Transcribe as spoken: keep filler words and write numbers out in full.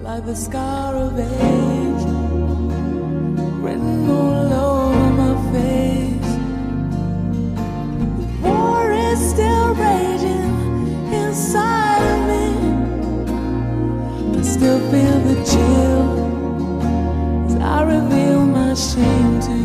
like the scar of age written all over my face. The war is still raging inside of me. I still feel the chill as I reveal my shame to you.